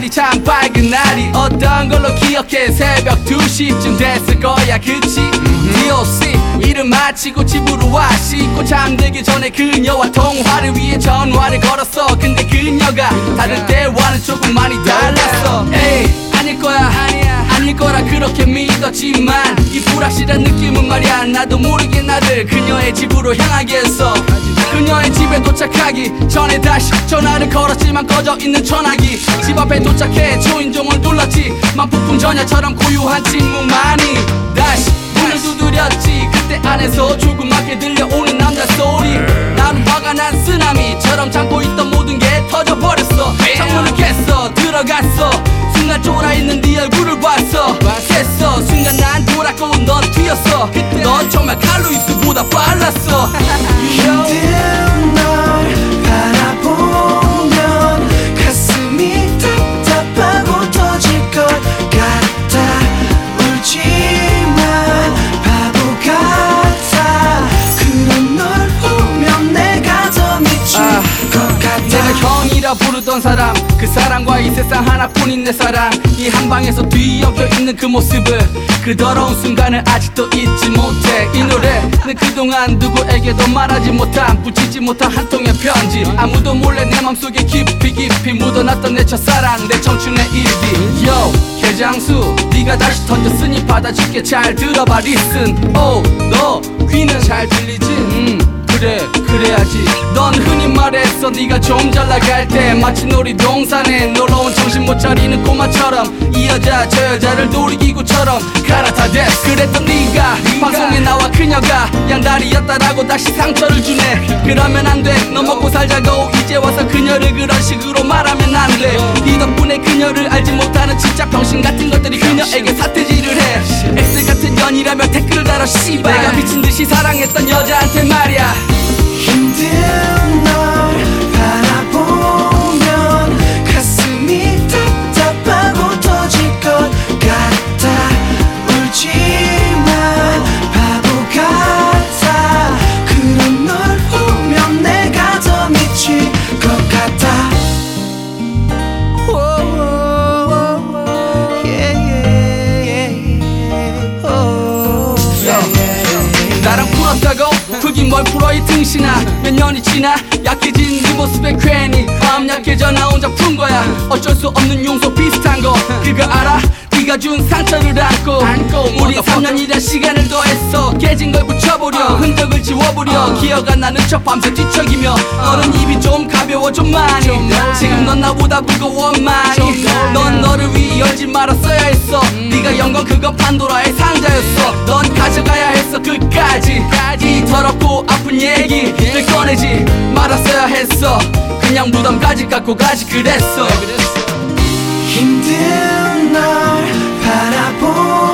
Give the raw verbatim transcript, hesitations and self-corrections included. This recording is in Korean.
날이 참 밝은 날이 어떤 걸로 기억해 새벽 두 시쯤 됐을 거야 그치 디오씨 일을 마치고 집으로 와 씻고 잠들기 전에 그녀와 통화를 위해 전화를 걸었어 근데 그녀가 다른 때와는 조금 많이 달랐어 에이 아닐 거야 아니야 아닐 거라 그렇게 믿었지만 이 불확실한 느낌은 말이야 나도 모르게 나를 그녀의 집으로 향하게 했어 그녀의 집에 도착하기 전에 다시 전화를 걸었지만 꺼져 있는 전화기 집 앞에 도착해 초인종을 눌렀지 만 폭풍 전야처럼 고요한 침묵만이 다시 문을 두드렸지 그때 안에서 조그맣게 들려오는 남자 소리 난 화가 난 쓰나미처럼 참고 있던 모든 게 터져버렸어 창문을 깼어 들어갔어 순간 쫄아있는 네 얼굴을 봤어 깼어 순간 난 돌았고 넌 튀었어 넌 정말 칼로이스보다 빨랐어 힘든 널 바라보면 가슴이 답답하고 터질 것 같아 울지만 바보 같아 그런 널 보면 내가 더 미칠 아, 것 같아 내가 형이라 부르던 사람 그 사람과 이 세상 하나뿐인 내 사랑 이 한방에서 뒤엉켜 있는 그 모습을 그 더러운 순간을 아직도 잊지 못해 이 노래는 그동안 누구에게도 말하지 못한 붙이지 못한 한 통의 편지 아무도 몰래 내 맘속에 깊이 깊이 묻어놨던 내 첫사랑 내 청춘의 일기 Yo 개장수 네가 다시 던졌으니 받아줄게 잘 들어봐 listen Oh 너 귀는 잘 들리지 음. 그래 그래야지 넌 흔히 말했어 네가 좀 잘 나갈 때 마치 놀이동산에 놀러온 정신 못 차리는 꼬마처럼 이 여자 저 여자를 놀이기구처럼 갈아타댔어 그랬던 네가 방송에 나와 그녀가 양다리였다라고 다시 상처를 주네 그러면 안돼 너 먹고 살자고 이제 와서 그녀를 그런 식으로 말하면 안돼 네 덕분에 그녀를 알지 못하는 진짜 병신 같은 것들이 그녀에게 사태질을 해 X 같은 년이라며 댓글을 달아 씨발 내가 미친듯이 사랑했던 여자한테 말이야 힘든 널 바라보면 가슴이 답답하고 터질 것 같아 울지만 바보 같아 그런 널 보면 내가 더 미칠 것 같아 나랑 풀었다고? 풀긴 뭘 풀어 이 등신아 몇 년이 지나 약해진 네 모습에 괜히 마음 약해져 나 혼자 푼 거야 어쩔 수 없는 용서 비슷한 거 그거 알아? 네가 준 상처를 안고, 안고 우리 삼 년이란 시간을 더했어 깨진 걸 붙여보려 어. 흔적을 지워보려 어. 기억 안 나는 척 밤새 뒤척이며 어. 너는 입이 좀 가벼워 좀 많이 좀 지금 넌 나보다 무거워 많이 넌 너를 위해 열지 말았어야 했어 음. 네가 연 건 그거 판도라의 상자였어 넌 가져가야 했어 끝까지 이 더럽고 아픈 얘기를 꺼내지 말았어야 했어 그냥 무덤까지 갖고 가지 그랬어 힘든 널 바라보